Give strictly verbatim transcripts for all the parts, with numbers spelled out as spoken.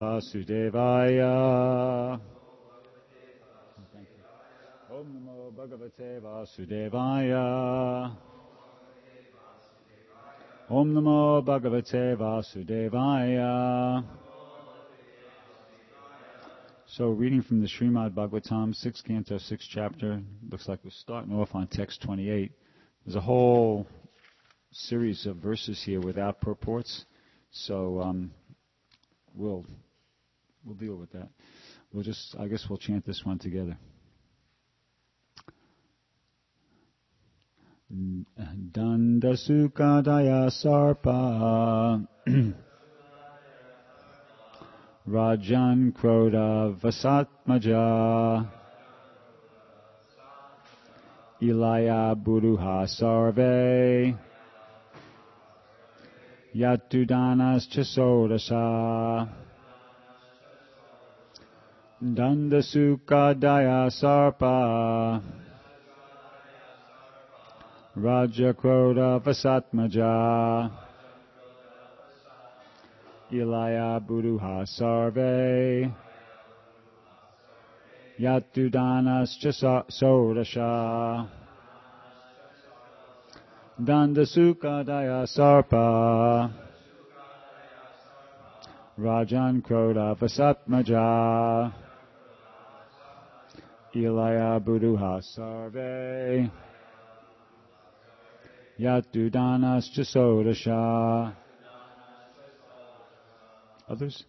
Vasudevaya. Om Namo Bhagavate Vasudevaya. Om Namo Bhagavate Vasudevaya. So, reading from the Srimad Bhagavatam, sixth canto, sixth chapter. Looks like we're starting off on text twenty-eight. There's a whole series of verses here without purports. So, um, we'll we'll deal with that. We'll just, I guess, we'll chant this one together. Danda Sukha Daya Sarpa Rajan Krodha Vasatmaja Ilaya Buruha Sarve Yatudanas Chasodasa Danda Sukha Daya Sarpa Raja Krodha Vasatmaja Ilaya Buruha Sarve Yatudanas Chasodasha Danda Sukha Daya Sarpa Rajan Krodha Vasatmaja Ilaya Buruha Sarve Yatudanas Chasodasha. Others?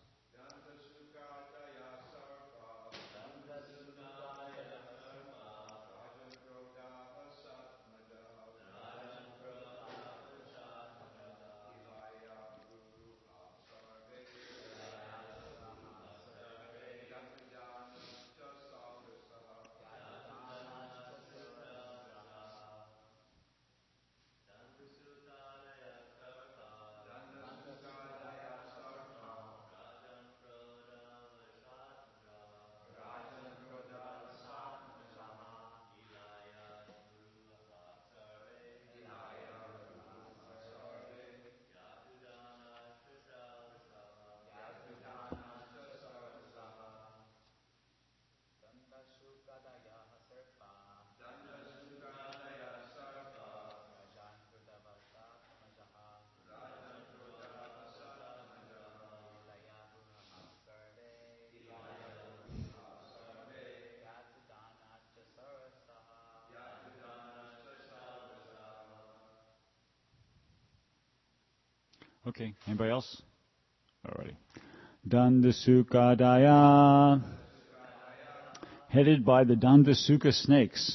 Okay, anybody else? Alrighty. Danda Sukha Daya, headed by the Danda Sukha snakes.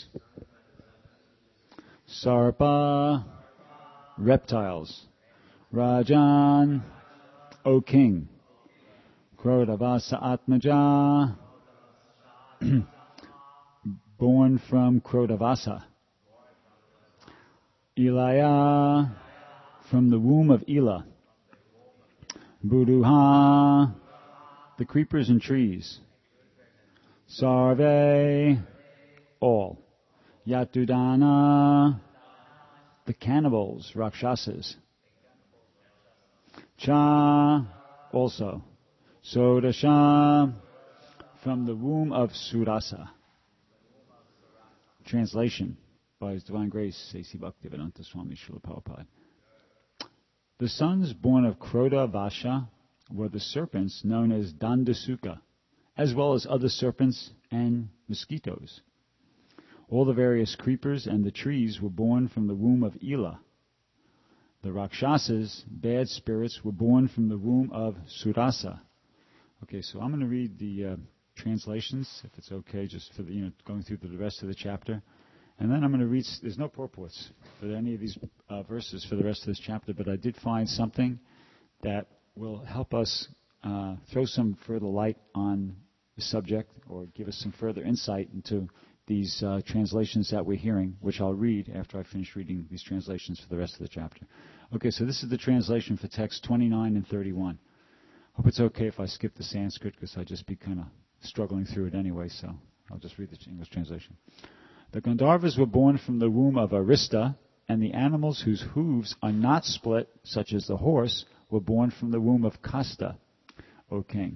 Sarpa, reptiles. Rajan, O king. Krodhavasa Atmaja, born from Krodhavasa. Ilaya, from the womb of Ila. Buruha, the creepers and trees. Sarve, all. Yatudana, the cannibals, Rakshasas. Cha, also. Sodasha, from the womb of Surasa. Translation by His Divine Grace, A C Bhaktivedanta Swami Srila Prabhupada. The sons born of Krodha Vasha were the serpents known as Dandasukha, as well as other serpents and mosquitoes. All the various creepers and the trees were born from the womb of Ila. The Rakshasas, bad spirits, were born from the womb of Surasa. Okay, so I'm going to read the uh, translations, if it's okay, just for the, you know, going through the rest of the chapter. And then I'm going to read, there's no purports for any of these uh, verses for the rest of this chapter, but I did find something that will help us uh, throw some further light on the subject or give us some further insight into these uh, translations that we're hearing, which I'll read after I finish reading these translations for the rest of the chapter. Okay, so this is the translation for text twenty-nine and thirty-one. Hope it's okay if I skip the Sanskrit because I'd just be kind of struggling through it anyway, so I'll just read the English translation. The Gandharvas were born from the womb of Arista, and the animals whose hooves are not split, such as the horse, were born from the womb of Kasta, O king.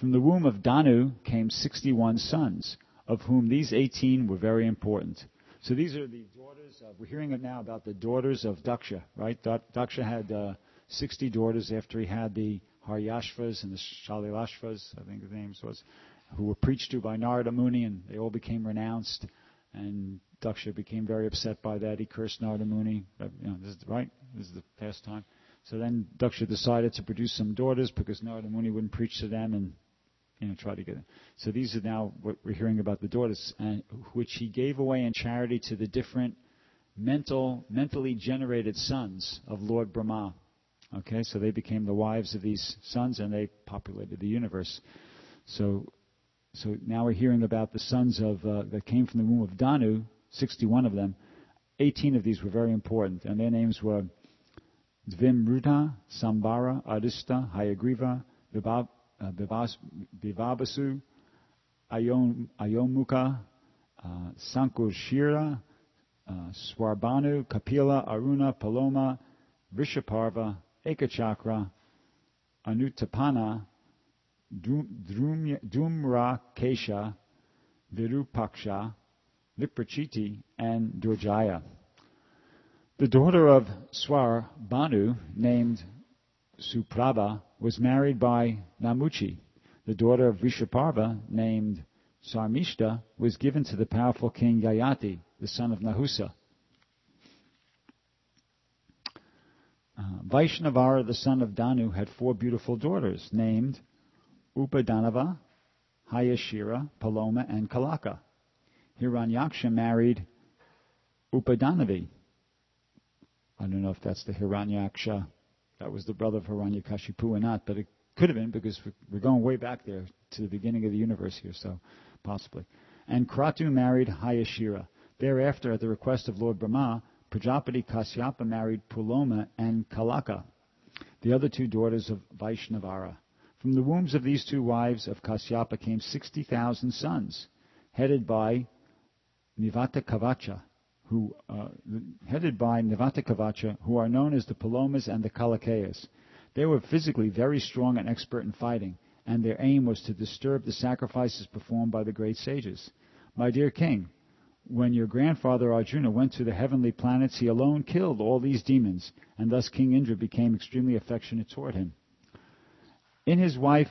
From the womb of Danu came sixty-one sons, of whom these eighteen were very important. So these are the daughters of, we're hearing now about the daughters of Daksha, right? Daksha had uh, sixty daughters after he had the Haryashvas and the Shalilashvas, I think the names was, who were preached to by Narada Muni, and they all became renounced. And Daksha became very upset by that. He cursed Narada Muni. You know, this is right. This is the past time. So then Daksha decided to produce some daughters because Narada Muni wouldn't preach to them and you know try to get it. So these are now what we're hearing about the daughters, and which he gave away in charity to the different mental, mentally generated sons of Lord Brahma. Okay, so they became the wives of these sons, and they populated the universe. So, so now we're hearing about the sons of uh, that came from the womb of Danu, sixty-one of them. eighteen of these were very important, and their names were Dvimruta, Sambara, Adista, Hayagriva, Vibhav, uh, Vivas, Vivabasu, Ayom, Ayomuka, uh, Sankurshira, uh, Swarbanu, Kapila, Aruna, Paloma, Rishaparva, Ekachakra, Anutapana, Dhumra Kesha, Virupaksha, Viprachiti, and Durjaya. The daughter of Swar Banu, named Suprabha, was married by Namuchi. The daughter of Vishaparva, named Sarmishta, was given to the powerful king Yayati, the son of Nahusa. Uh, Vaishnavara, the son of Danu, had four beautiful daughters, named Upadanava, Hayashira, Paloma, and Kalaka. Hiranyaksha married Upadanavi. I don't know if that's the Hiranyaksha, that was the brother of Hiranyakashipu or not, but it could have been because we're going way back there to the beginning of the universe here, so possibly. And Kratu married Hayashira. Thereafter, at the request of Lord Brahma, Prajapati Kasyapa married Puloma and Kalaka, the other two daughters of Vaishnavara. From the wombs of these two wives of Kasyapa came sixty thousand sons, headed by Nivata Kavacha, who uh, headed by Nivata Kavacha, who are known as the Palomas and the Kalakayas. They were physically very strong and expert in fighting, and their aim was to disturb the sacrifices performed by the great sages. My dear king, when your grandfather Arjuna went to the heavenly planets, he alone killed all these demons, and thus King Indra became extremely affectionate toward him. In his wife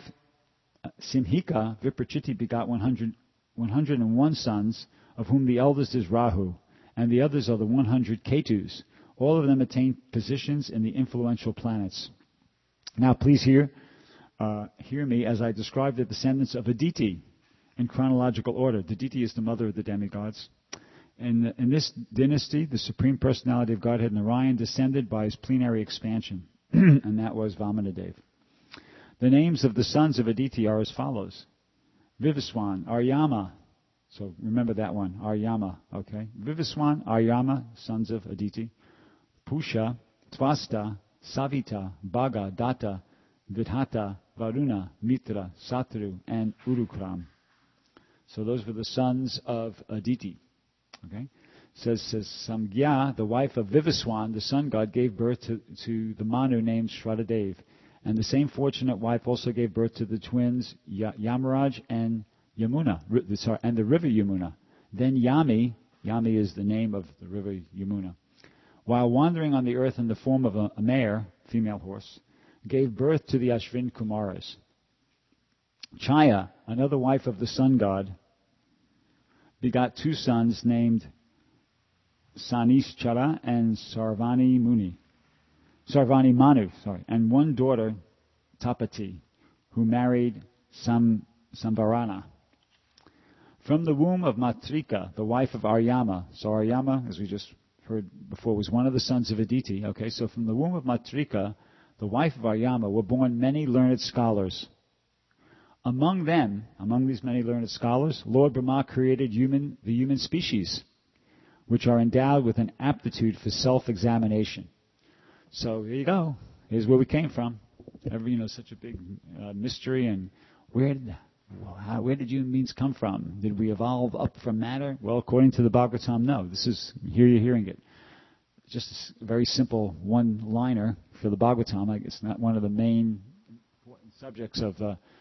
Simhika, Viprachiti begot one hundred, one hundred one sons, of whom the eldest is Rahu, and the others are the one hundred Ketus. All of them attained positions in the influential planets. Now please hear, uh, hear me as I describe the descendants of Aditi in chronological order. Aditi is the mother of the demigods. In, in this dynasty, the Supreme Personality of Godhead Narayan descended by his plenary expansion, and that was Vamanadev. The names of the sons of Aditi are as follows. Vivaswan, Aryama. So remember that one, Aryama, okay? Vivaswan, Aryama, sons of Aditi. Pusha, Tvasta, Savita, Bhaga, Datta, Vidhata, Varuna, Mitra, Satru, and Urukram. So those were the sons of Aditi. Okay? Says, says Samgya, the wife of Vivaswan, the sun god, gave birth to, to the Manu named Shraddhadev. And the same fortunate wife also gave birth to the twins y- Yamaraj and Yamuna, r- sorry, and the river Yamuna. Then Yami, Yami is the name of the river Yamuna, while wandering on the earth in the form of a, a mare, female horse, gave birth to the Ashvin Kumaras. Chaya, another wife of the sun god, begot two sons named Sanischara and Sarvani Muni. Sarvani Manu, sorry, and one daughter, Tapati, who married Sam, Sambarana. From the womb of Matrika, the wife of Aryama, so Aryama, as we just heard before, was one of the sons of Aditi. Okay, so from the womb of Matrika, the wife of Aryama, were born many learned scholars. Among them, among these many learned scholars, Lord Brahma created human, the human species, which are endowed with an aptitude for self-examination. So here you go. Here's where we came from. Every, you know, such a big uh, mystery. And where did, well, how, where did human beings come from? Did we evolve up from matter? Well, according to the Bhagavatam, no. This is, here you're hearing it. Just a very simple one-liner for the Bhagavatam. It's not one of the main important subjects of uh,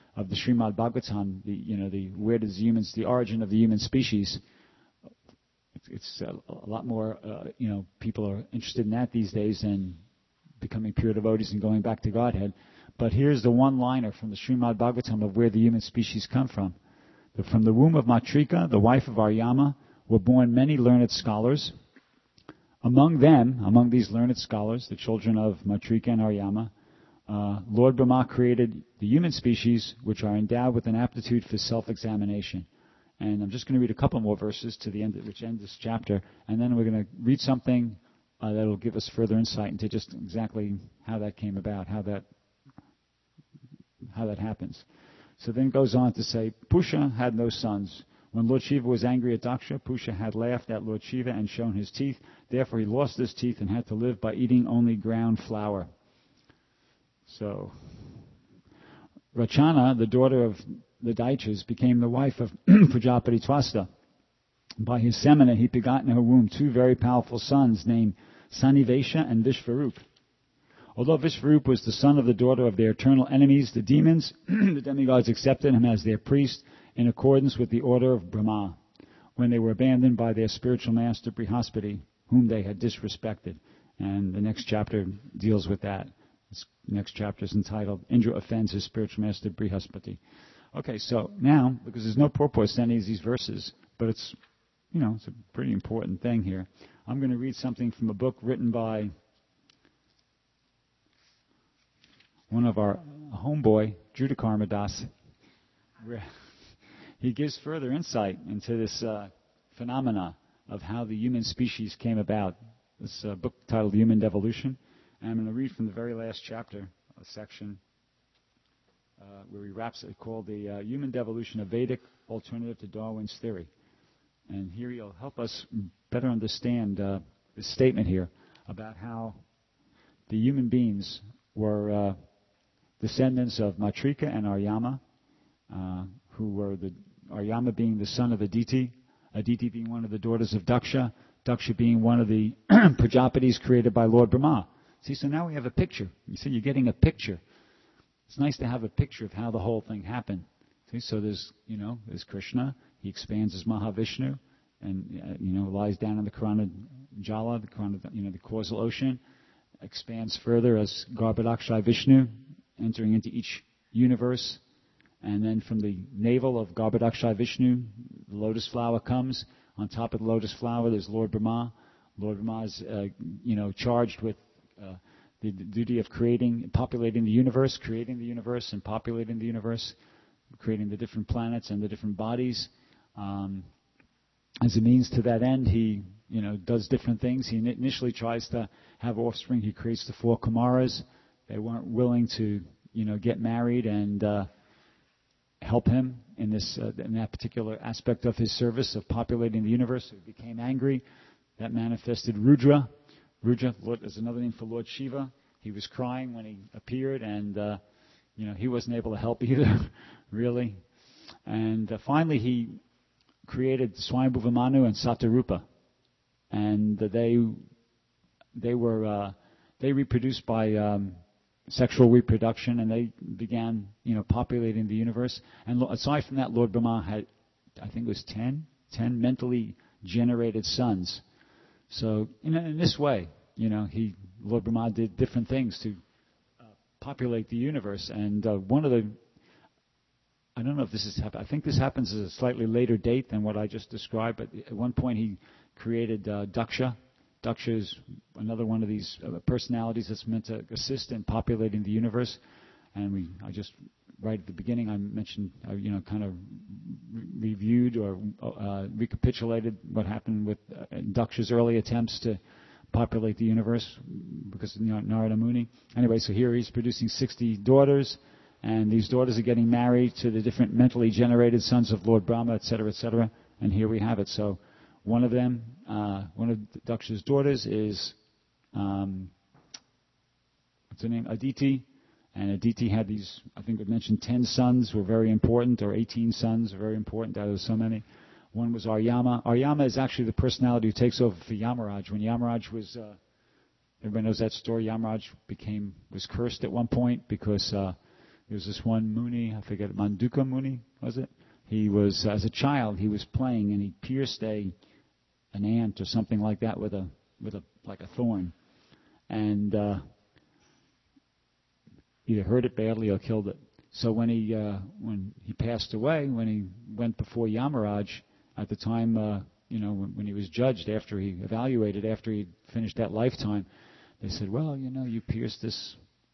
of the Srimad Bhagavatam, the you know the where does humans the origin of the human species. It's, it's a, a lot more uh, you know people are interested in that these days than becoming pure devotees and going back to Godhead. But here's the one-liner from the Srimad Bhagavatam of where the human species come from. From the womb of Matrika, the wife of Aryama, were born many learned scholars. Among them, among these learned scholars, the children of Matrika and Aryama, uh, Lord Brahma created the human species, which are endowed with an aptitude for self-examination. And I'm just going to read a couple more verses to the end, which end this chapter, and then we're going to read something uh, that will give us further insight into just exactly how that came about, how that how that happens. So then it goes on to say, Pusha had no sons. When Lord Shiva was angry at Daksha, Pusha had laughed at Lord Shiva and shown his teeth. Therefore he lost his teeth and had to live by eating only ground flour. So, Rachana, the daughter of the Daityas, became the wife of Prajapati Twasta. By his semina he begot in her womb two very powerful sons named Sanivesha and Vishvarup. Although Vishvarup was the son of the daughter of their eternal enemies, the demons, the demigods accepted him as their priest in accordance with the order of Brahma, when they were abandoned by their spiritual master Brihaspati, whom they had disrespected. And the next chapter deals with that. This next chapter is entitled, Indra Offends His Spiritual Master Brihaspati. Okay, so now, because there's no purport to any of these verses, but it's, you know, it's a pretty important thing here. I'm going to read something from a book written by one of our homeboy, Judakarma Das, where he gives further insight into this uh, phenomena of how the human species came about. This uh, book titled Human Devolution. And I'm going to read from the very last chapter, a section uh, where he wraps it, called the uh, Human Devolution, a Vedic Alternative to Darwin's Theory. And here he'll help us better understand uh, this statement here about how the human beings were uh, descendants of Matrika and Aryama, uh, who were the Aryama being the son of Aditi, Aditi being one of the daughters of Daksha, Daksha being one of the Prajapatis created by Lord Brahma. See, so now we have a picture. You see, you're getting a picture. It's nice to have a picture of how the whole thing happened. See, so there's, you know, there's Krishna. He expands as Mahavishnu, and uh, you know, lies down in the Karana Jala, the Karana, you know, the causal ocean. Expands further as Garbhodakshai Vishnu, entering into each universe. And then from the navel of Garbhodakshai Vishnu, the lotus flower comes. On top of the lotus flower, there's Lord Brahma. Lord Brahma is, uh, you know, charged with uh, the, the duty of creating, populating the universe, creating the universe and populating the universe, creating the different planets and the different bodies. Um, as a means to that end, he, you know, does different things. He initially tries to have offspring. He creates the four Kumaras. They weren't willing to, you know, get married and uh, help him in this uh, in that particular aspect of his service of populating the universe. So he became angry. That manifested Rudra. Rudra Lord, is another name for Lord Shiva. He was crying when he appeared, and uh, you know he wasn't able to help either, really. And uh, finally, he created Swayambhuva Manu and Satarupa, and uh, they they were uh, they reproduced by um, sexual reproduction, and they began, you know, populating the universe. And aside from that, Lord Brahma had, I think it was ten, ten mentally generated sons. So in, in this way, you know, he Lord Brahma did different things to uh, populate the universe. And uh, one of the, I don't know if this is happened. I think this happens at a slightly later date than what I just described. But at one point, he created uh, Daksha. Daksha is another one of these uh, personalities that's meant to assist in populating the universe. And we, I just, right at the beginning, I mentioned, uh, you know, kind of re- reviewed or uh, recapitulated what happened with uh, Daksha's early attempts to populate the universe because of Narada Muni. Anyway, so here he's producing sixty daughters, and these daughters are getting married to the different mentally generated sons of Lord Brahma, et cetera, et cetera. And here we have it. So one of them, uh, one of Daksha's daughters is, um, what's her name, Aditi. And Aditi had these, I think I mentioned ten sons were very important, or eighteen sons were very important out of so many. One was Aryama. Aryama is actually the personality who takes over for Yamaraj. When Yamaraj was, uh, everybody knows that story, Yamaraj became, was cursed at one point because uh, There was this one Muni, I forget, Manduka Muni, was it? He was, as a child, he was playing and he pierced a an ant or something like that with a with a like a thorn, and uh, either hurt it badly or killed it. So when he uh, when he passed away, when he went before Yamaraj, at the time, uh, you know, when, when he was judged after he evaluated after he finished that lifetime, they said, well, you know, you pierced this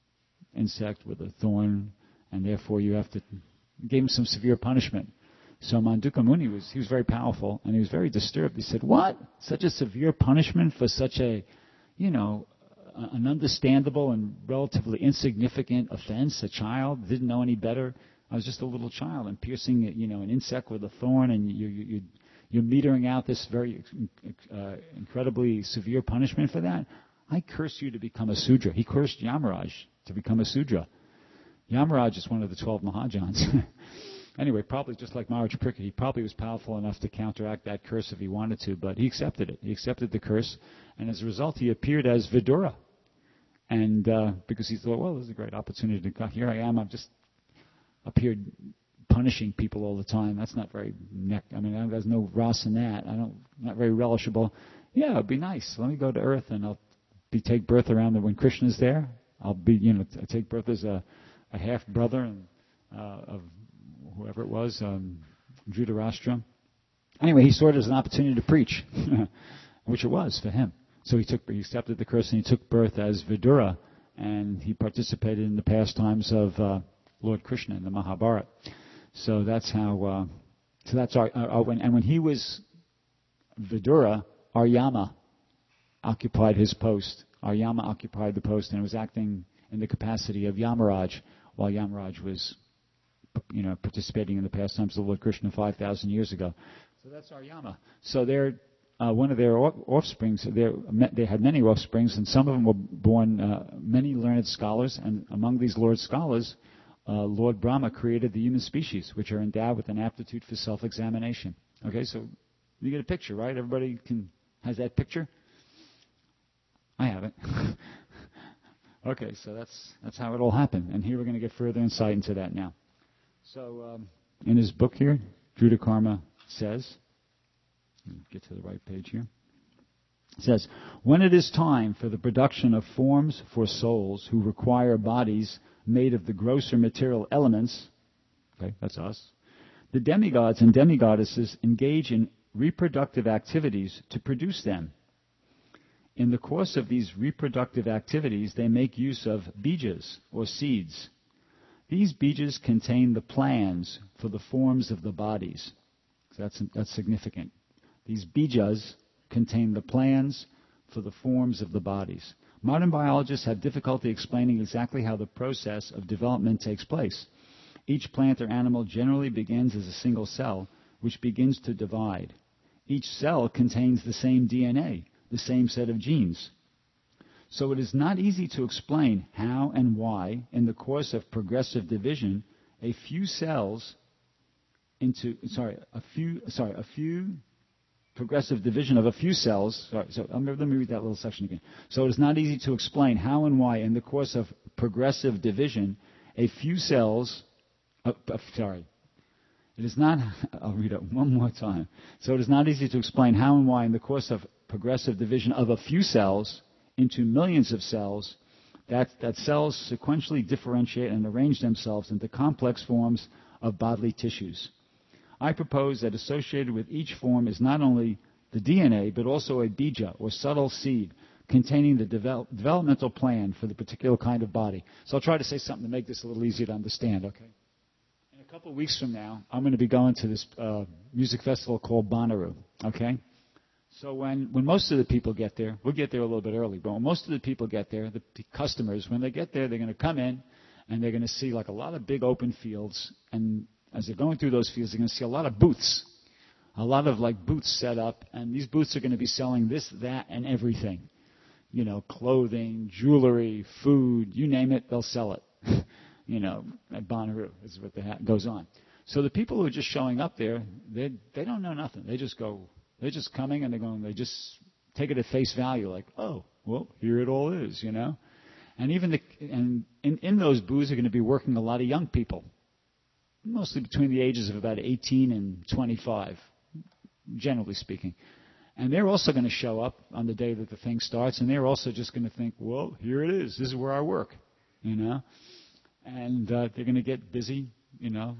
insect with a thorn, and therefore you have to gave him some severe punishment. So Manduka Muni was he was very powerful, and he was very disturbed. He said, "What? Such a severe punishment for such a, you know, an understandable and relatively insignificant offense? A child didn't know any better. I was just a little child, and piercing, you know, an insect with a thorn, and you, you, you you're metering out this very uh, incredibly severe punishment for that. I curse you to become a Sudra." He cursed Yamaraj to become a Sudra. Yamaraj is one of the twelve Mahajans. Anyway, probably just like Maharaj Parikshit, he probably was powerful enough to counteract that curse if he wanted to, but he accepted it. He accepted the curse, and as a result, he appeared as Vidura. And uh, because he thought, well, this is a great opportunity to come. Here I am, I'm just up here punishing people all the time. That's not very, neck. I mean, there's no ras in that. I don't, not very relishable. Yeah, it'd be nice. Let me go to Earth, and I'll be take birth around the, when Krishna's there. I'll be, you know, t- take birth as a, a half brother and, uh, of whoever it was, um, Dhritarashtra. Anyway, he saw it as an opportunity to preach, which it was for him. So he took, he accepted the curse and he took birth as Vidura, and he participated in the pastimes of uh, Lord Krishna in the Mahabharata. So that's how. Uh, so that's our. our when, and when he was Vidura, Aryama occupied his post. Aryama occupied the post and was acting in the capacity of Yamaraj, while Yamaraj was, you know, participating in the pastimes of Lord Krishna five thousand years ago. So that's Aryama. So they're uh, one of their offsprings. They had many offsprings, and some of them were born uh, many learned scholars. And among these Lord scholars, uh, Lord Brahma created the human species, which are endowed with an aptitude for self-examination. Okay, so you get a picture, right? Everybody can has that picture. I have it. Okay, so that's that's how it all happened. And here we're going to get further insight into that now. So um, in his book here, Dhruta Karma says, get to the right page here, it says, when it is time for the production of forms for souls who require bodies made of the grosser material elements, okay, that's us, the demigods and demigoddesses engage in reproductive activities to produce them. In the course of these reproductive activities, they make use of bijas, or seeds. These bijas contain the plans for the forms of the bodies. So that's, that's significant. These bijas contain the plans for the forms of the bodies. Modern biologists have difficulty explaining exactly how the process of development takes place. Each plant or animal generally begins as a single cell, which begins to divide. Each cell contains the same D N A, the same set of genes. So it is not easy to explain how and why, in the course of progressive division, a few cells into sorry a few sorry a few progressive division of a few cells. Sorry, so let me, let me read that little section again. So it is not easy to explain how and why, in the course of progressive division, a few cells. Uh, uh, sorry. It is not. I'll read it one more time. So it is not easy to explain how and why, in the course of progressive division of a few cells into millions of cells, that, that cells sequentially differentiate and arrange themselves into complex forms of bodily tissues. I propose that associated with each form is not only the D N A, but also a bija, or subtle seed, containing the develop, developmental plan for the particular kind of body. So I'll try to say something to make this a little easier to understand, okay? In a couple of weeks from now, I'm going to be going to this uh, music festival called Bonnaroo, okay? So when, when most of the people get there, we'll get there a little bit early, but when most of the people get there, the customers, when they get there, they're going to come in and they're going to see like a lot of big open fields, and as they're going through those fields, they're going to see a lot of booths, a lot of like booths set up, and these booths are going to be selling this, that, and everything. You know, clothing, jewelry, food, you name it, they'll sell it. You know, at Bonnaroo is what the ha- goes on. So the people who are just showing up there, they they don't know nothing. They just go. They're just coming and they're going, they just take it at face value, like, oh, well, here it all is, you know. And even the, and in, in those booths are going to be working a lot of young people, mostly between the ages of about eighteen and twenty-five, generally speaking. And they're also going to show up on the day that the thing starts, and they're also just going to think, well, here it is. This is where I work, you know. And uh, they're going to get busy, you know,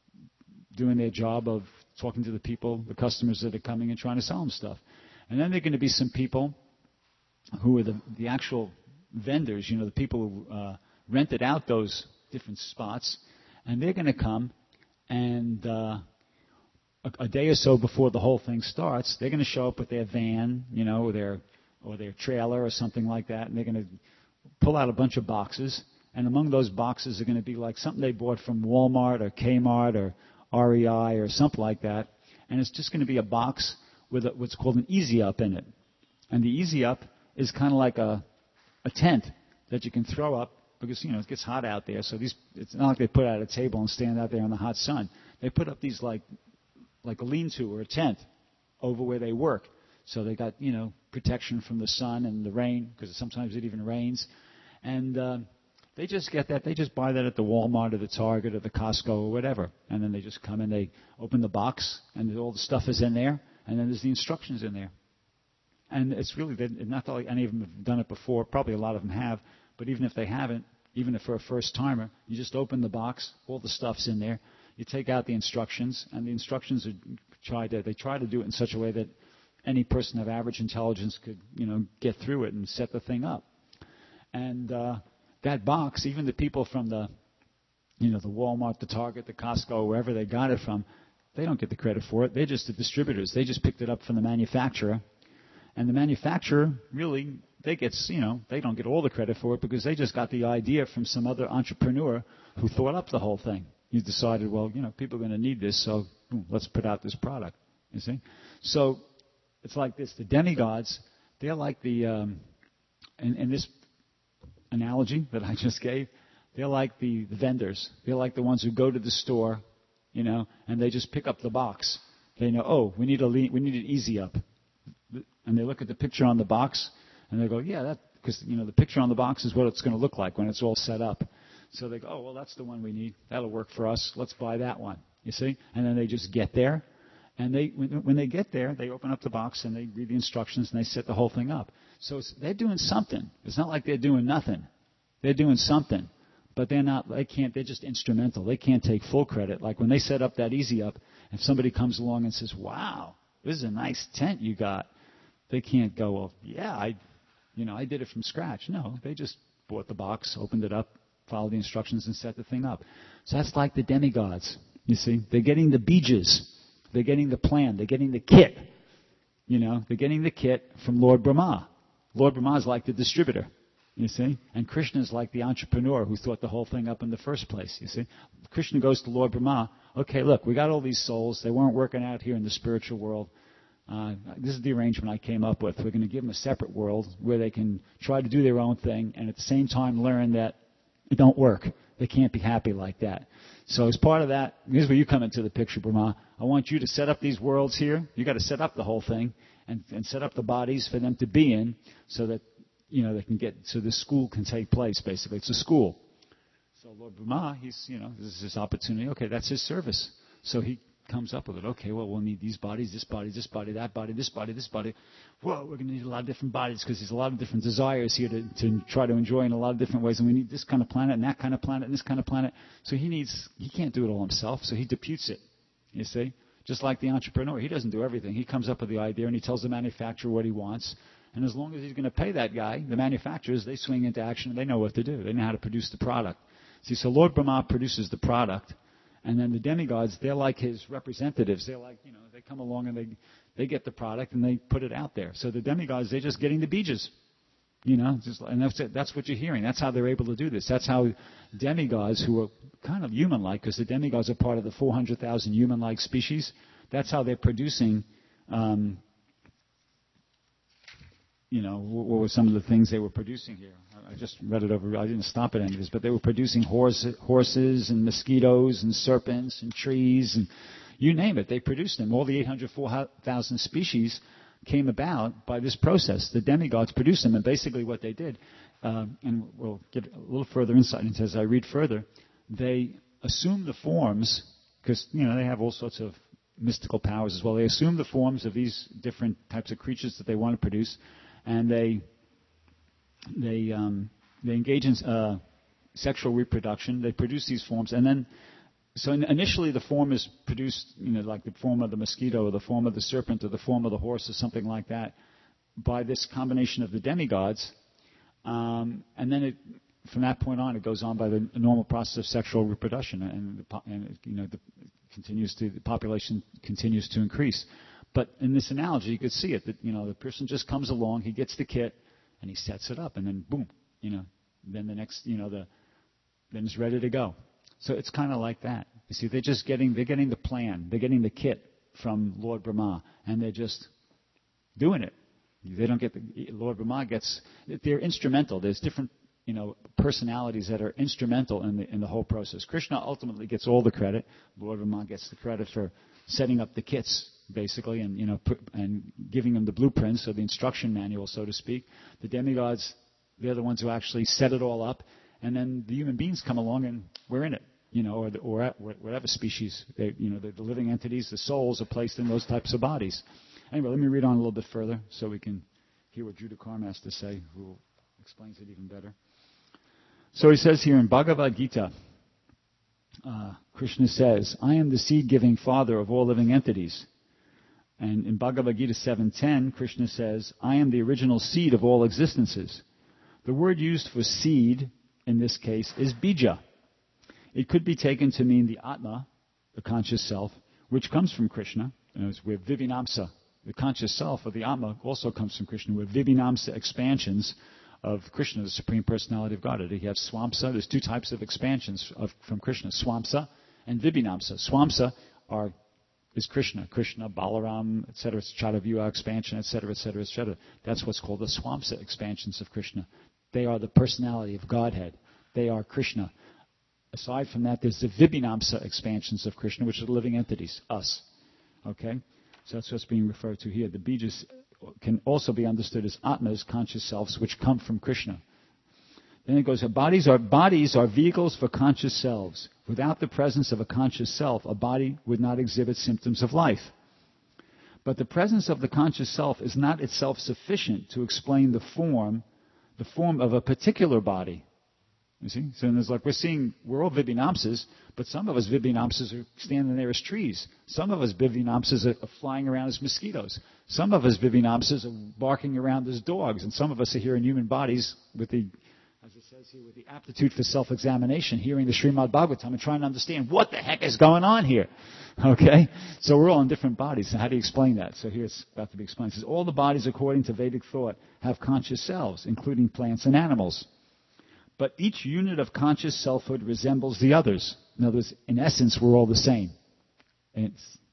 doing their job of talking to the people, the customers that are coming and trying to sell them stuff. And then there are going to be some people who are the, the actual vendors, you know, the people who uh, rented out those different spots, and they're going to come and uh, a, a day or so before the whole thing starts, they're going to show up with their van, you know, or their or their trailer or something like that, and they're going to pull out a bunch of boxes, and among those boxes are going to be like something they bought from Walmart or Kmart or R E I or something like that, and it's just going to be a box with a, what's called an Easy Up in it. And the Easy Up is kind of like a a tent that you can throw up because, you know, it gets hot out there. So these, it's not like they put out a table and stand out there in the hot sun. They put up these like like a lean-to or a tent over where they work. So they got, you know, protection from the sun and the rain, because sometimes it even rains. And uh, they just get that. They just buy that at the Walmart or the Target or the Costco or whatever. And then they just come and they open the box, and all the stuff is in there, and then there's the instructions in there. And it's really, not that like any of them have done it before. Probably a lot of them have. But even if they haven't, even if for a first-timer, you just open the box, all the stuff's in there. You take out the instructions, and the instructions are tried to, they try to do it in such a way that any person of average intelligence could, you know, get through it and set the thing up. And uh, that box, even the people from the, you know, the Walmart, the Target, the Costco, wherever they got it from, they don't get the credit for it. They're just the distributors. They just picked it up from the manufacturer. And the manufacturer, really, they get, you know, they don't get all the credit for it because they just got the idea from some other entrepreneur who thought up the whole thing. He decided, well, you know, people are going to need this, so boom, let's put out this product. You see? So it's like this. The demigods, they're like the, um, in, in this analogy that I just gave, they're like the, the vendors. They're like the ones who go to the store, you know, and they just pick up the box. They know, oh, we need a le- we need an Easy Up. And they look at the picture on the box, and they go, yeah, that, because, you know, the picture on the box is what it's going to look like when it's all set up. So they go, oh, well, that's the one we need. That'll work for us. Let's buy that one, you see? And then they just get there. And they, when, when they get there, they open up the box, and they read the instructions, and they set the whole thing up. So it's, they're doing something. It's not like they're doing nothing. They're doing something. But they're not, they can't, they're just instrumental. They can't take full credit. Like when they set up that Easy Up, if somebody comes along and says, wow, this is a nice tent you got, they can't go, well, yeah, I, you know, I did it from scratch. No, they just bought the box, opened it up, followed the instructions, and set the thing up. So that's like the demigods, you see. They're getting the beeges. They're getting the plan. They're getting the kit. You know, they're getting the kit from Lord Brahma. Lord Brahma is like the distributor, you see. And Krishna is like the entrepreneur who thought the whole thing up in the first place, you see. Krishna goes to Lord Brahma, okay, look, we got all these souls. They weren't working out here in the spiritual world. Uh, this is the arrangement I came up with. We're going to give them a separate world where they can try to do their own thing and at the same time learn that it don't work. They can't be happy like that. So as part of that, here's where you come into the picture, Brahma. I want you to set up these worlds here. You've got to set up the whole thing and, and set up the bodies for them to be in so that, you know, they can get, so the school can take place, basically. It's a school. So Lord Brahma, he's, you know, this is his opportunity. Okay, that's his service. So he comes up with it. Okay, well, we'll need these bodies, this body, this body, that body, this body, this body. Whoa, we're going to need a lot of different bodies because there's a lot of different desires here to, to try to enjoy in a lot of different ways. And we need this kind of planet and that kind of planet and this kind of planet. So he needs, he can't do it all himself, so he deputes it, you see? Just like the entrepreneur. He doesn't do everything. He comes up with the idea and he tells the manufacturer what he wants. And as long as he's going to pay that guy, the manufacturers, they swing into action. They know what to do. They know how to produce the product. See, so Lord Brahma produces the product. And then the demigods, they're like his representatives. They're like, you know, they come along and they they get the product and they put it out there. So the demigods, they're just getting the beeges, you know. Just, and that's it. That's what you're hearing. That's how they're able to do this. That's how demigods, who are kind of human-like, because the demigods are part of the four hundred thousand human-like species, that's how they're producing, um, you know, what were some of the things they were producing here? I just read it over. I didn't stop at any of this, but they were producing horse, horses and mosquitoes and serpents and trees and you name it. They produced them. All the eight hundred four thousand species, came about by this process. The demigods produced them, and basically what they did, uh, and we'll get a little further insight into as I read further, they assumed the forms, because, you know, they have all sorts of mystical powers as well. They assume the forms of these different types of creatures that they want to produce, and they they um, they engage in uh, sexual reproduction. They produce these forms, and then so initially the form is produced, you know, like the form of the mosquito or the form of the serpent or the form of the horse or something like that, by this combination of the demigods, um, and then it, from that point on, it goes on by the normal process of sexual reproduction, and, the, and you know, the continues to the population continues to increase. But in this analogy, you could see it that, you know, the person just comes along, he gets the kit, and he sets it up, and then boom, you know, then the next, you know, the then it's ready to go. So it's kind of like that. You see, they're just getting they're getting the plan, they're getting the kit from Lord Brahma, and they're just doing it. They don't get the Lord Brahma gets they're instrumental. There's different, you know, personalities that are instrumental in the in the whole process. Krishna ultimately gets all the credit. Lord Brahma gets the credit for setting up the kits, basically, and, you know, put, and giving them the blueprints or the instruction manual, so to speak. The demigods, they're the ones who actually set it all up, and then the human beings come along and we're in it, you know, or, the, or whatever species, they, you know, the, the living entities, the souls are placed in those types of bodies. Anyway, let me read on a little bit further so we can hear what Judah Karma has to say, who explains it even better. So he says here in Bhagavad Gita, uh, Krishna says, I am the seed-giving father of all living entities. And in Bhagavad Gita seven ten, Krishna says, I am the original seed of all existences. The word used for seed in this case is bija. It could be taken to mean the Atma, the conscious self, which comes from Krishna. And we're Vibhinamsa. The conscious self of the Atma also comes from Krishna. We're Vibhinamsa expansions of Krishna, the Supreme Personality of Godhead. You have Swamsa. There's two types of expansions of, from Krishna, Swamsa and Vibhinamsa. Swamsa are is Krishna, Krishna, Balaram, et cetera, Chadavyuha expansion, et cetera, et cetera, et cetera. That's what's called the Swamsa expansions of Krishna. They are the personality of Godhead. They are Krishna. Aside from that, there's the Vibhinamsa expansions of Krishna, which are the living entities, us. Okay? So that's what's being referred to here. The bijas can also be understood as Atmas, conscious selves, which come from Krishna. Then it goes, bodies are, bodies are vehicles for conscious selves. Without the presence of a conscious self, a body would not exhibit symptoms of life. But the presence of the conscious self is not itself sufficient to explain the form, the form of a particular body. You see? So there's like, we're seeing, we're all Vibhinamsas, but some of us Vibhinamsas are standing there as trees. Some of us Vibhinamsas are, are flying around as mosquitoes. Some of us Vibhinamsas are barking around as dogs. And some of us are here in human bodies with the, as it says here, with the aptitude for self-examination, hearing the Srimad Bhagavatam and trying to understand what the heck is going on here. Okay? So we're all in different bodies. So how do you explain that? So here it's about to be explained. It says, all the bodies, according to Vedic thought, have conscious selves, including plants and animals. But each unit of conscious selfhood resembles the others. In other words, in essence, we're all the same. In,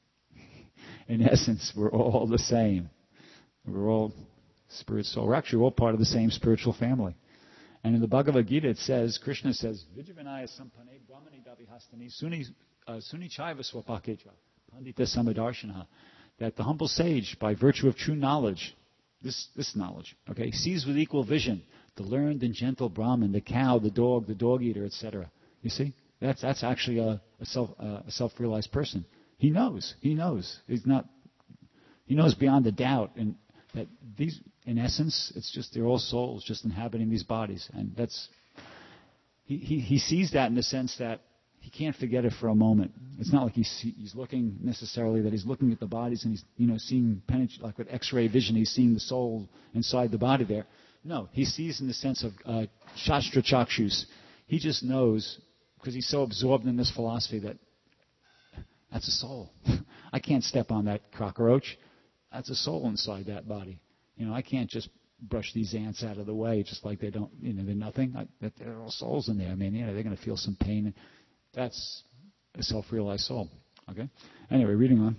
in essence, we're all the same. We're all spirit soul. We're actually all part of the same spiritual family. And in the Bhagavad Gita, it says, Krishna says, Vijavanaya sampane brahmani davihastani suni suni chaiva swapakecha pandita samadarshana, that the humble sage, by virtue of true knowledge, this this knowledge, okay, sees with equal vision the learned and gentle Brahmin, the cow, the dog, the dog eater, et cetera. You see, that's that's actually a, a self uh, a self-realized person. He knows. He knows. He's not. He knows beyond a doubt, and that these, in essence, it's just they're all souls just inhabiting these bodies, and that's. He he he sees that in the sense that he can't forget it for a moment. It's not like he's he's looking necessarily that he's looking at the bodies and he's, you know, seeing penetrate, like with X-ray vision, he's seeing the soul inside the body there. No, he sees in the sense of uh, Shastra Chakshus. He just knows, because he's so absorbed in this philosophy, that that's a soul. I can't step on that cockroach. That's a soul inside that body. You know, I can't just brush these ants out of the way just like they don't, you know, they're nothing. I, that there are all souls in there. I mean, you know, they're going to feel some pain. That's a self-realized soul. Okay? Anyway, reading on.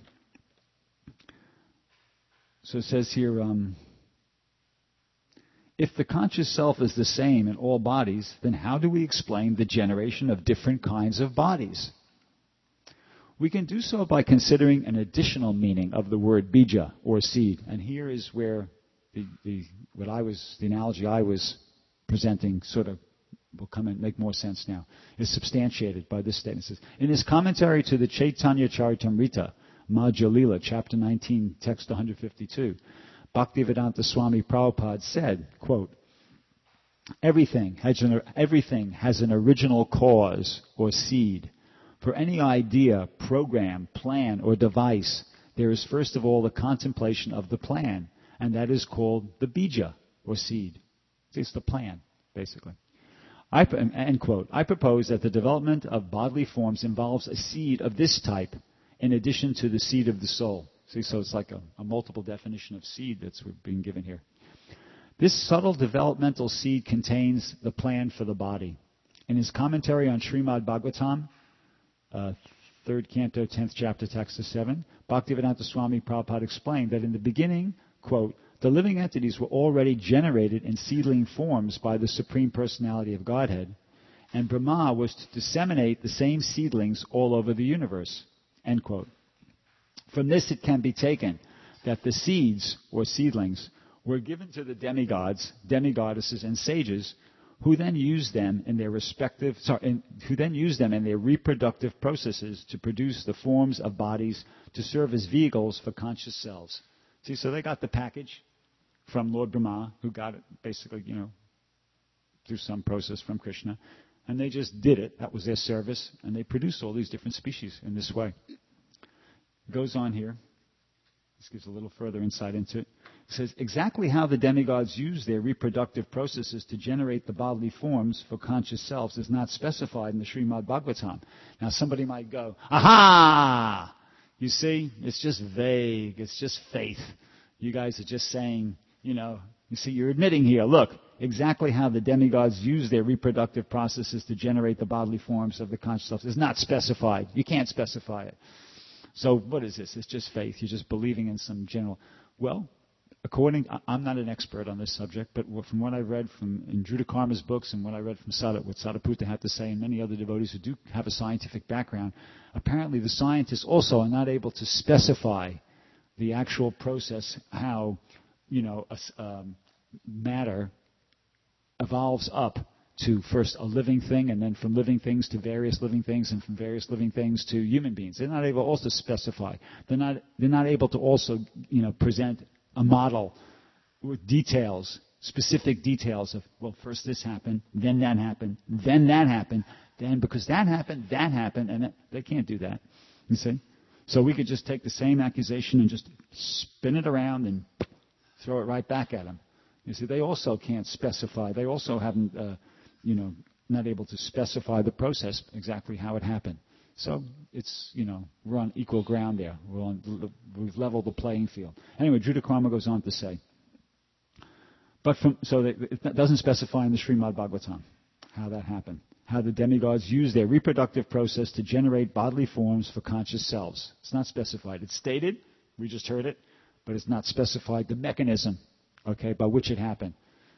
So it says here, um, if the conscious self is the same in all bodies, then how do we explain the generation of different kinds of bodies? We can do so by considering an additional meaning of the word bija, or seed. And here is where the, the what I was, the analogy I was presenting sort of will come and make more sense now, is substantiated by this statement. It says, in his commentary to the Chaitanya Charitamrita, Madhya Lila, chapter nineteen, text one fifty-two, Bhaktivedanta Swami Prabhupada said, quote, everything has, an, everything has an original cause or seed. For any idea, program, plan, or device, there is first of all the contemplation of the plan, and that is called the bija, or seed. It's the plan, basically. I, end quote. I propose that the development of bodily forms involves a seed of this type, in addition to the seed of the soul. See, so it's like a, a multiple definition of seed that's being given here. This subtle developmental seed contains the plan for the body. In his commentary on Srimad Bhagavatam, uh, third canto, tenth chapter, text seven, Bhaktivedanta Swami Prabhupada explained that in the beginning, quote, the living entities were already generated in seedling forms by the Supreme Personality of Godhead, and Brahma was to disseminate the same seedlings all over the universe, end quote. From this it can be taken that the seeds, or seedlings, were given to the demigods, demigoddesses, and sages, who then used them in their respective, sorry, in, who then used them in their reproductive processes to produce the forms of bodies to serve as vehicles for conscious selves. See, so they got the package from Lord Brahma, who got it basically, you know, through some process from Krishna, and they just did it. That was their service, and they produced all these different species in this way. It goes on here. This gives a little further insight into it. It says, exactly how the demigods use their reproductive processes to generate the bodily forms for conscious selves is not specified in the Srimad Bhagavatam. Now somebody might go, aha! You see, it's just vague. It's just faith. You guys are just saying, you know, you see, you're admitting here, look, exactly how the demigods use their reproductive processes to generate the bodily forms of the conscious self is not specified. You can't specify it. So what is this? It's just faith. You're just believing in some general... Well, according... I'm not an expert on this subject, but from what I read from in Dhruta Karma's books and what I read from Sada, what Sadaputta had to say, and many other devotees who do have a scientific background, apparently the scientists also are not able to specify the actual process, how, you know, a, um, matter evolves up to first a living thing, and then from living things to various living things, and from various living things to human beings. They're not able to also specify. They're not, they're not able to also, you know, present a model with details, specific details of, well, first this happened, then that happened, then that happened, then because that happened, that happened, and that, they can't do that. You see? So we could just take the same accusation and just spin it around and throw it right back at them. You see, they also can't specify. They also haven't... Uh, you know, not able to specify the process exactly how it happened. So it's, you know, we're on equal ground there. We're on, we've leveled the playing field. Anyway, Dhruta Karma goes on to say, but from, so they, it doesn't specify in the Srimad Bhagavatam how that happened, how the demigods use their reproductive process to generate bodily forms for conscious selves. It's not specified. It's stated, we just heard it, but it's not specified the mechanism, okay, by which it happened.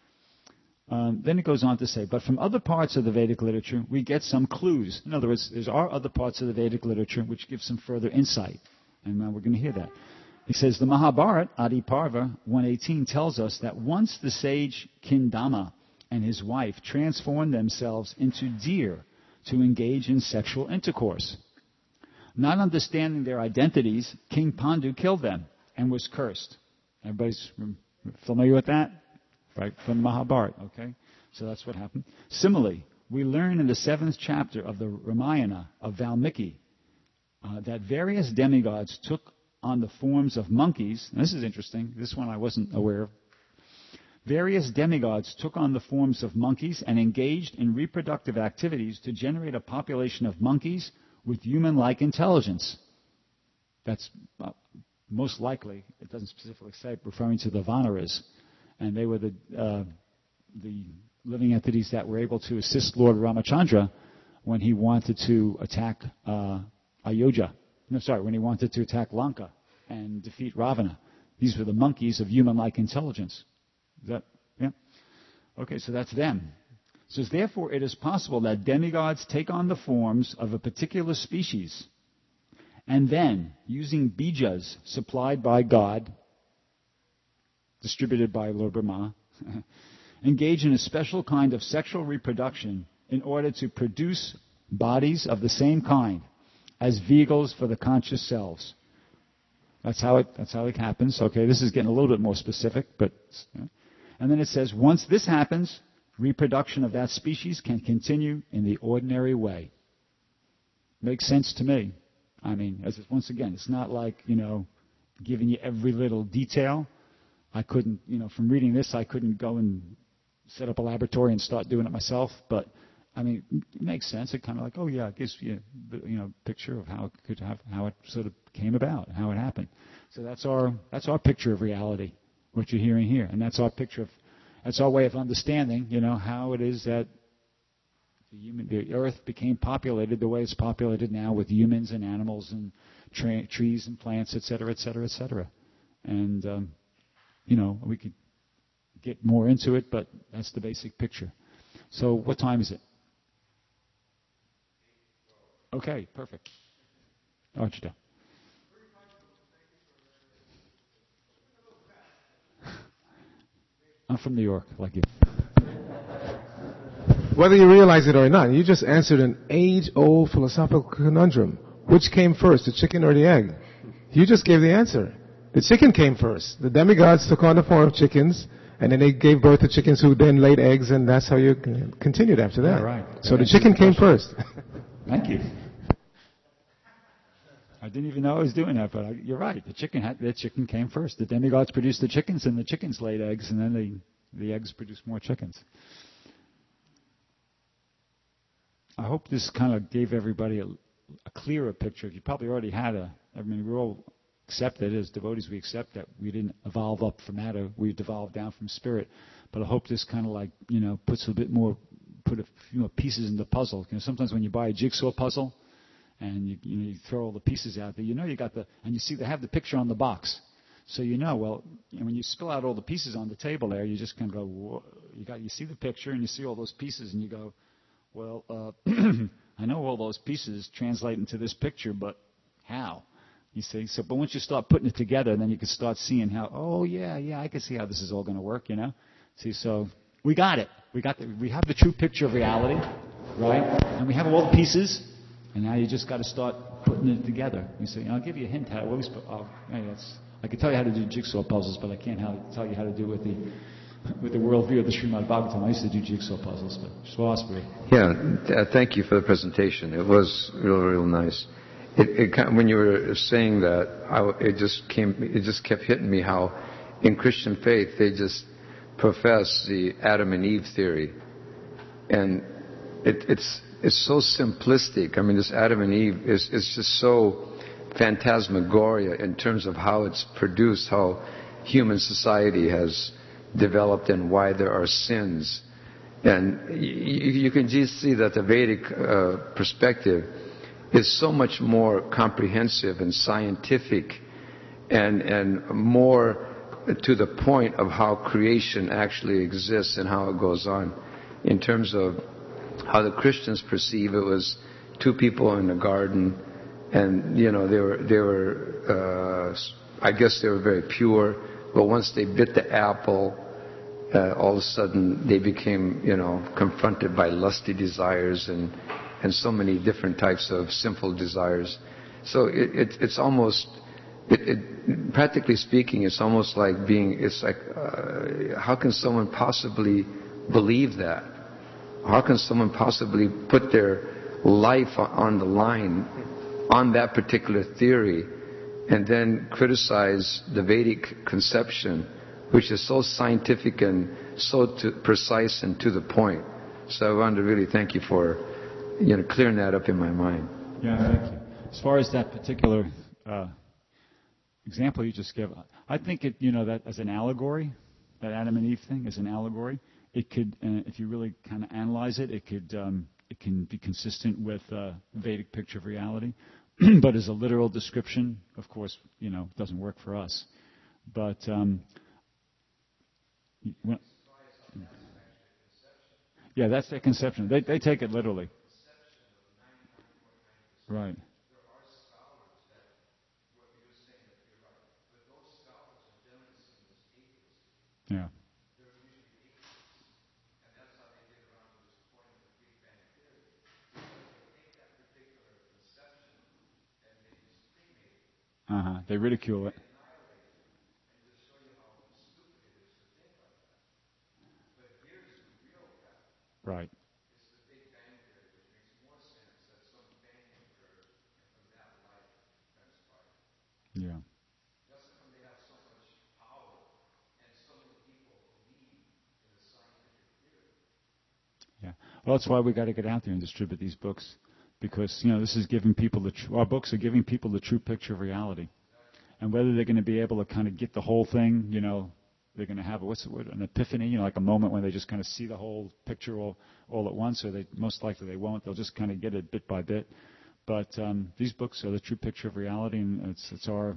Um, then it goes on to say, but from other parts of the Vedic literature, we get some clues. In other words, there are other parts of the Vedic literature which give some further insight. And now we're going to hear that. He says, the Mahabharata, Adi Parva one eighteen, tells us that once the sage Kindama and his wife transformed themselves into deer to engage in sexual intercourse. Not understanding their identities, King Pandu killed them and was cursed. Everybody's familiar with that? Right, from Mahabharata, okay? So that's what happened. Similarly, we learn in the seventh chapter of the Ramayana of Valmiki uh, that various demigods took on the forms of monkeys. This is interesting. This one I wasn't aware of. Various demigods took on the forms of monkeys and engaged in reproductive activities to generate a population of monkeys with human-like intelligence. That's uh, most likely, it doesn't specifically say, referring to the Vanaras. And they were the uh, the living entities that were able to assist Lord Ramachandra when he wanted to attack uh, Ayodhya. No, sorry, when he wanted to attack Lanka and defeat Ravana. These were the monkeys of human-like intelligence. Is that, yeah? Okay, so that's them. It says, therefore, it is possible that demigods take on the forms of a particular species and then, using bijas supplied by God, distributed by Lord Brahma, engage in a special kind of sexual reproduction in order to produce bodies of the same kind as vehicles for the conscious selves. That's how it. That's how it happens. Okay, this is getting a little bit more specific, but you know. And then it says, once this happens, reproduction of that species can continue in the ordinary way. Makes sense to me. I mean, as once again, it's not like, you know, giving you every little detail. I couldn't, you know, from reading this, I couldn't go and set up a laboratory and start doing it myself. But I mean, it makes sense. It kind of like, oh yeah, it gives you, you know, a picture of how it could have, how it sort of came about, how it happened. So that's our that's our picture of reality, what you're hearing here, and that's our picture of, that's our way of understanding, you know, how it is that the human, the earth became populated the way it's populated now, with humans and animals and tra- trees and plants, et cetera, et cetera, et cetera. And um, you know, we could get more into it, but that's the basic picture. So, what time is it? Okay, perfect. Archita. I'm from New York, like you. Whether you realize it or not, you just answered an age-old philosophical conundrum. Which came first, the chicken or the egg? You just gave the answer. The chicken came first. The demigods took on the form of chickens, and then they gave birth to chickens who then laid eggs, and that's how you continued after that. Yeah, right. So the chicken came first. Thank you. I didn't even know I was doing that, but I, you're right. The chicken had, the chicken came first. The demigods produced the chickens, and the chickens laid eggs, and then the the eggs produced more chickens. I hope this kind of gave everybody a, a clearer picture. You probably already had a. I mean, we all accept it as devotees. We accept that we didn't evolve up from matter. We evolved down from spirit. But I hope this kind of like, you know, puts a bit more, put a few more pieces in the puzzle. You know, sometimes when you buy a jigsaw puzzle, and you, you, know, you throw all the pieces out there, you know you got the, and you see they have the picture on the box. So you know, well, you know, when you spill out all the pieces on the table there, you just kind of go, whoa, you got, you see the picture and you see all those pieces and you go, well, uh, I know all those pieces translate into this picture, but how? You see, so, but once you start putting it together, then you can start seeing how, oh yeah, yeah, I can see how this is all going to work, you know? See, so we got it. We got the, we have the true picture of reality, right? And we have all the pieces. And now you just got to start putting it together. You say, I'll give you a hint how. At least, oh, hey, that's, I can tell you how to do jigsaw puzzles, but I can't how, tell you how to do it with the with the worldview of the Srimad Bhagavatam. I used to do jigsaw puzzles, but Swasbury. Yeah, uh, thank you for the presentation. It was real, real nice. It, it when you were saying that, I, it just came. It just kept hitting me how, in Christian faith, they just profess the Adam and Eve theory, and it, it's. It's so simplistic. I mean, this Adam and Eve is, is just so phantasmagoria in terms of how it's produced, how human society has developed, and why there are sins. And you, you can just see that the Vedic uh, perspective is so much more comprehensive and scientific, and, and more to the point of how creation actually exists and how it goes on, in terms of how the Christians perceive it was two people in a garden, and you know they were they were uh, I guess they were very pure, but once they bit the apple, uh, all of a sudden they became you know confronted by lusty desires and and so many different types of sinful desires. So it, it it's almost it, it, practically speaking, it's almost like being it's like uh, how can someone possibly believe that? How can someone possibly put their life on the line on that particular theory and then criticize the Vedic conception, which is so scientific and so to, precise and to the point? So I wanted to really thank you for you know clearing that up in my mind. Yeah, thank you. As far as that particular uh, example you just gave, I think it you know that as an allegory, that Adam and Eve thing is an allegory. It could, uh, if you really kind of analyze it, it could, um, it can be consistent with uh, the Vedic picture of reality. But as a literal description, of course, you know, doesn't work for us. But um, well, yeah, that's their conception. They they take it literally. Right. Yeah. Uh-huh. They ridicule it. Right. Yeah. Yeah. Well, that's why we got to get out there and distribute these books, because you know this is giving people the tr- our books are giving people the true picture of reality, and whether they're going to be able to kind of get the whole thing, you know, they're going to have a, what's the word, an epiphany, you know, like a moment when they just kind of see the whole picture all all at once, or they most likely they won't. They'll just kind of get it bit by bit. But um, these books are the true picture of reality, and it's it's our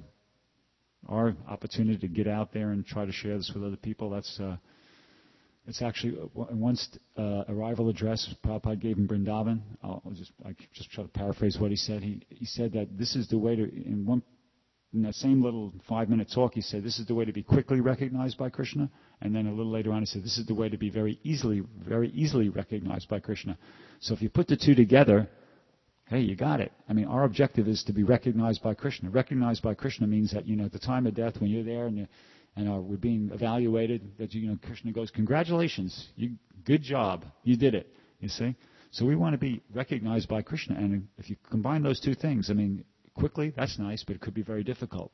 our opportunity to get out there and try to share this with other people. That's uh, It's actually uh, one uh, arrival address Prabhupada gave in Vrindavan. I'll just I just try to paraphrase what he said. He he said that this is the way to in one in that same little five minute talk. He said this is the way to be quickly recognized by Krishna, and then a little later on he said this is the way to be very easily very easily recognized by Krishna. So if you put the two together, hey, you got it. I mean, our objective is to be recognized by Krishna. Recognized by Krishna means that you know at the time of death when you're there and you and uh, we're being evaluated, that you know, Krishna goes, congratulations, you, good job, you did it, you see? So we want to be recognized by Krishna, and if you combine those two things, I mean, quickly, that's nice, but it could be very difficult.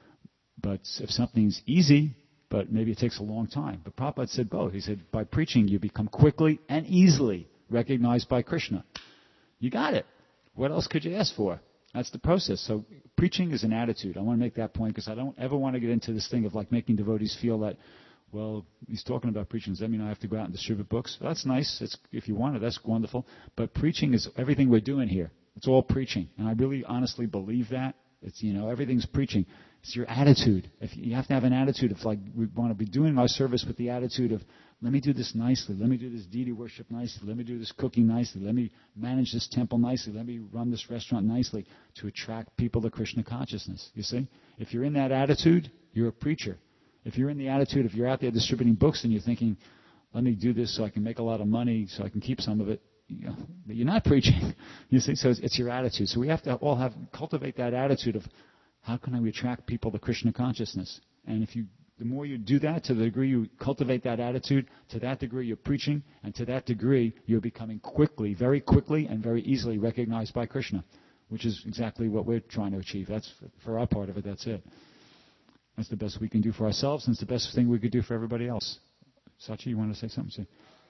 But if something's easy, but maybe it takes a long time. But Prabhupada said both. He said, by preaching, you become quickly and easily recognized by Krishna. You got it. What else could you ask for? That's the process. So preaching is an attitude. I want to make that point because I don't ever want to get into this thing of like making devotees feel that, well, he's talking about preaching. Does that mean I have to go out and distribute books? Well, that's nice. It's, if you want it, that's wonderful. But preaching is everything we're doing here. It's all preaching. And I really honestly believe that. It's, you know, everything's preaching. It's your attitude. If you have to have an attitude of like, we want to be doing our service with the attitude of, let me do this nicely. Let me do this deity worship nicely. Let me do this cooking nicely. Let me manage this temple nicely. Let me run this restaurant nicely to attract people to Krishna consciousness. You see? If you're in that attitude, you're a preacher. If you're in the attitude, if you're out there distributing books and you're thinking, let me do this so I can make a lot of money, so I can keep some of it, you know, you're not preaching. You see? So it's, it's your attitude. So we have to all have cultivate that attitude of, how can I attract people to Krishna consciousness? And if you The more you do that, to the degree you cultivate that attitude, to that degree you're preaching, and to that degree you're becoming quickly, very quickly, and very easily recognized by Krishna, which is exactly what we're trying to achieve. That's for our part of it. That's it. That's the best we can do for ourselves, and it's the best thing we could do for everybody else. Sachi, you want to say something?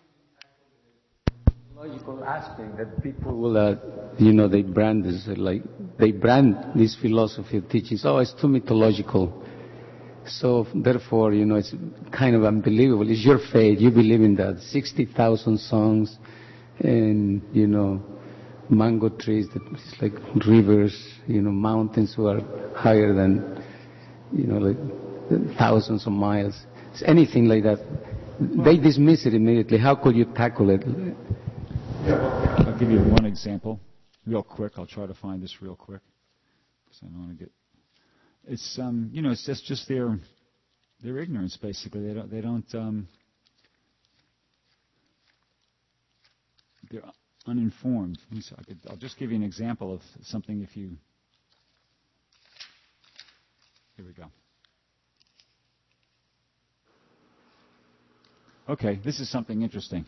Logical aspect that people will, uh, you know, they brand this like they brand this philosophy of teachings. Oh, it's too mythological. So therefore, you know, it's kind of unbelievable. It's your faith. You believe in that. sixty thousand songs and, you know, mango trees, that it's like rivers, you know, mountains who are higher than, you know, like thousands of miles. It's anything like that. They dismiss it immediately. How could you tackle it? I'll give you one example, real quick. I'll try to find this real quick because I don't want to get... It's um, you know, it's just just their their ignorance basically. They don't they don't um, they're uninformed. I could, I'll just give you an example of something. If you here we go. Okay, this is something interesting.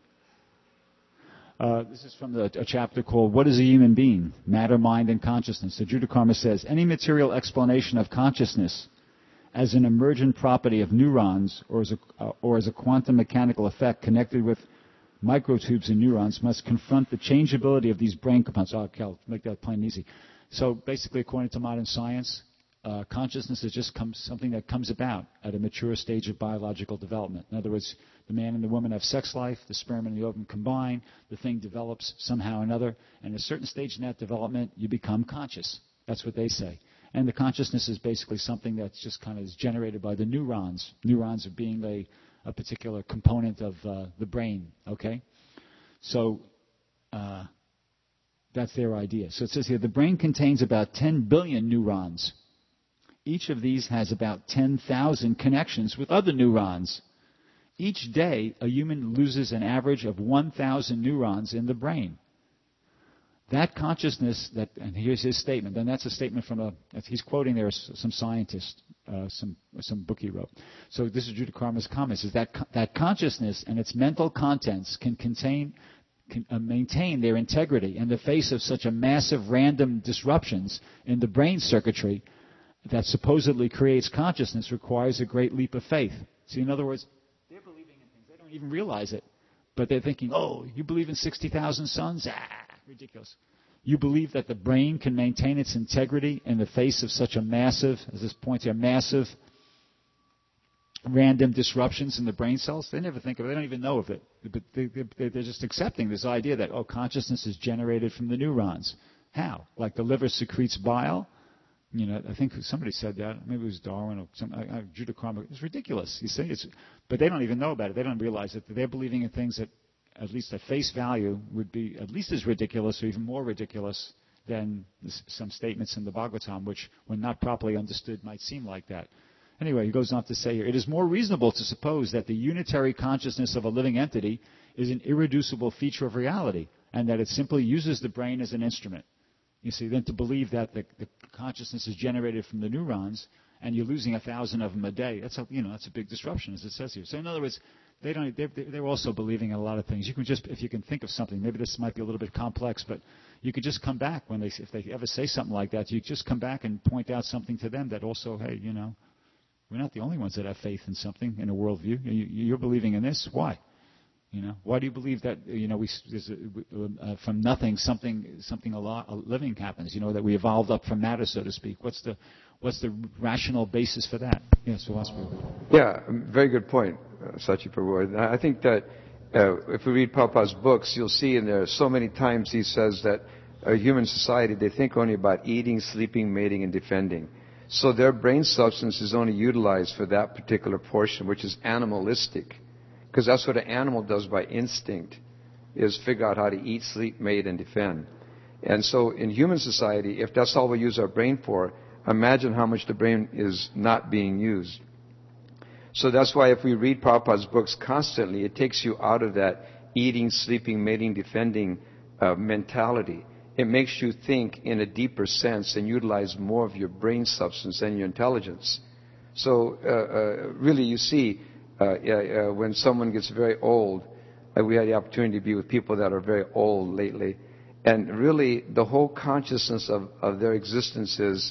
Uh, this is from the, a chapter called What is a Human Being? Matter, Mind, and Consciousness. So Judah Karma says, any material explanation of consciousness as an emergent property of neurons or as a, uh, or as a quantum mechanical effect connected with microtubes in neurons must confront the changeability of these brain components. Oh, okay, I'll make that plain and easy. So basically, according to modern science, uh, consciousness is just comes, something that comes about at a mature stage of biological development. In other words, the man and the woman have sex life, the sperm and the ovum combine, the thing develops somehow or another, and at a certain stage in that development, you become conscious. That's what they say. And the consciousness is basically something that's just kind of is generated by the neurons. Neurons are being a, a particular component of uh, the brain, okay? So uh, that's their idea. So it says here, the brain contains about ten billion neurons. Each of these has about ten thousand connections with other neurons. Each day, a human loses an average of one thousand neurons in the brain. That consciousness, that, and here's his statement, and that's a statement from a, he's quoting there some scientist, uh, some some book he wrote. So this is Judah Karma's comments, is that that consciousness and its mental contents can contain, can uh, maintain their integrity in the face of such a massive random disruptions in the brain circuitry that supposedly creates consciousness requires a great leap of faith. See, in other words, they're believing in things, they don't even realize it, but they're thinking, oh, you believe in sixty thousand suns? Ah! Ridiculous. You believe that the brain can maintain its integrity in the face of such a massive, as this points here, massive random disruptions in the brain cells? They never think of it. They don't even know of it. But they, they, they're just accepting this idea that, oh, consciousness is generated from the neurons. How? Like the liver secretes bile? You know, I think somebody said that. Maybe it was Darwin or some, uh, Judah Karma. It's ridiculous. You see, it's, but they don't even know about it. They don't realize that they're believing in things that, at least at face value, would be at least as ridiculous or even more ridiculous than this, some statements in the Bhagavatam, which, when not properly understood, might seem like that. Anyway, he goes on to say here, it is more reasonable to suppose that the unitary consciousness of a living entity is an irreducible feature of reality, and that it simply uses the brain as an instrument. You see, than to believe that the, the consciousness is generated from the neurons, and you're losing a thousand of them a day. That's a, you know, that's a big disruption, as it says here. So in other words, They don't. They're, they're also believing in a lot of things. You can just, if you can think of something, maybe this might be a little bit complex, but you could just come back when they, if they ever say something like that, you just come back and point out something to them that also, hey, you know, we're not the only ones that have faith in something, in a worldview. You, you're believing in this. Why? You know, why do you believe that? You know, we there's a, uh, from nothing something something a lot a living happens. You know, that we evolved up from matter, so to speak. What's the what's the rational basis for that? Yes, yeah, so Yeah, very good point, uh, Sachi Prabhu. I think that uh, if we read Prabhupada's books, you'll see in there so many times he says that a human society, they think only about eating, sleeping, mating, and defending. So their brain substance is only utilized for that particular portion, which is animalistic. Because that's what an animal does by instinct, is figure out how to eat, sleep, mate, and defend. And so in human society, if that's all we use our brain for, imagine how much the brain is not being used. So that's why if we read Prabhupada's books constantly, it takes you out of that eating, sleeping, mating, defending uh, mentality. It makes you think in a deeper sense and utilize more of your brain substance and your intelligence. So uh, uh, really you see, uh, uh, when someone gets very old, uh, we had the opportunity to be with people that are very old lately, and really the whole consciousness of, of their existence is,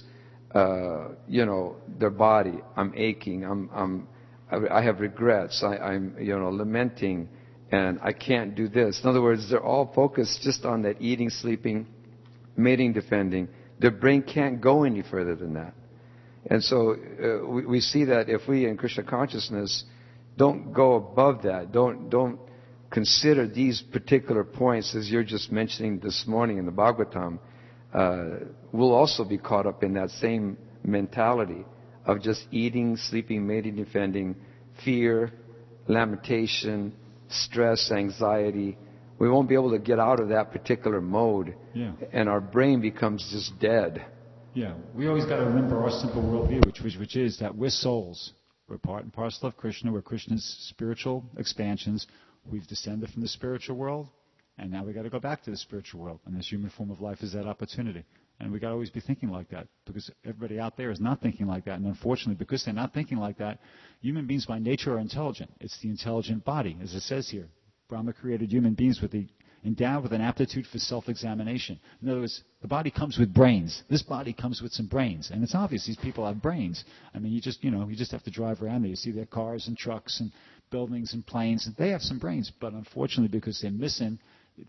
uh, you know, their body. I'm aching. I'm, I'm, I have regrets. I, I'm, you know, lamenting, and I can't do this. In other words, they're all focused just on that eating, sleeping, mating, defending. Their brain can't go any further than that. And so uh, we, we see that if we in Krishna consciousness don't go above that, don't don't consider these particular points as you're just mentioning this morning in the Bhagavatam, uh, we'll also be caught up in that same mentality of just eating, sleeping, mating, defending, fear, lamentation, stress, anxiety. We won't be able to get out of that particular mode, yeah. And our brain becomes just dead. Yeah, we always got to remember our simple worldview, which, which, which is that we're souls. We're part and parcel of Krishna. We're Krishna's spiritual expansions. We've descended from the spiritual world, and now we got to go back to the spiritual world. And this human form of life is that opportunity. And we got to always be thinking like that, because everybody out there is not thinking like that. And unfortunately, because they're not thinking like that, human beings by nature are intelligent. It's the intelligent body, as it says here. Brahma created human beings with the endowed with an aptitude for self-examination. In other words, the body comes with brains. This body comes with some brains, and it's obvious these people have brains. I mean, you just you know you just have to drive around there. You see their cars and trucks and buildings and planes, and they have some brains. But unfortunately, because they're missing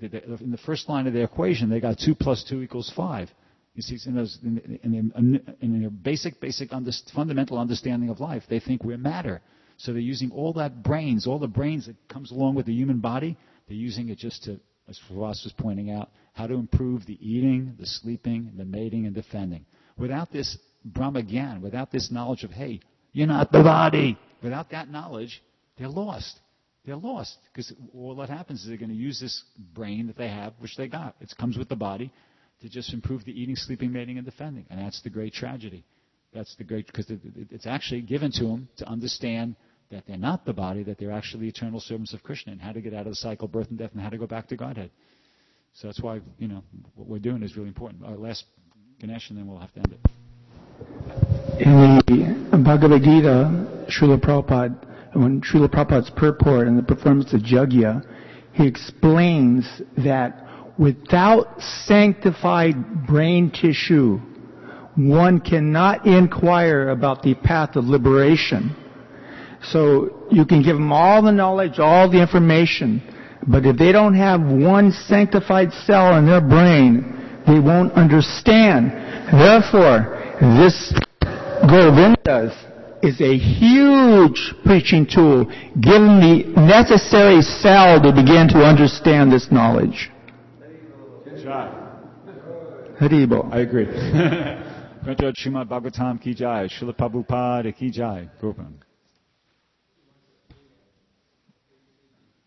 in the first line of their equation, they got two plus two equals five. You see, in, those, in, in, in their basic, basic under, fundamental understanding of life, they think we're matter. So they're using all that brains, all the brains that comes along with the human body. They're using it just to, as Ross was pointing out, how to improve the eating, the sleeping, the mating, and defending. Without this Brahma Gyan, without this knowledge of, hey, you're not the body, without that knowledge, they're lost. They're lost. Because all that happens is they're going to use this brain that they have, which they got. It comes with the body, to just improve the eating, sleeping, mating, and defending. And that's the great tragedy. That's the great, because it, it, it's actually given to them to understand that they're not the body, that they're actually eternal servants of Krishna, and how to get out of the cycle of birth and death and how to go back to Godhead. So that's why, you know, what we're doing is really important. Our last Ganesh, and then we'll have to end it. In the Bhagavad Gita, Srila Prabhupada, when Srila Prabhupada's purport in the performance of Jagya, he explains that without sanctified brain tissue, one cannot inquire about the path of liberation. So you can give them all the knowledge, all the information, but if they don't have one sanctified cell in their brain, they won't understand. Therefore, this Govindas is a huge preaching tool, giving the necessary cell to begin to understand this knowledge. Haribo. I agree. Granted, Srimad Bhagavatam ki jai, Srila Prabhupada ki jai. Gopam.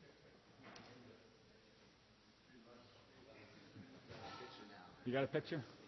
You got a picture?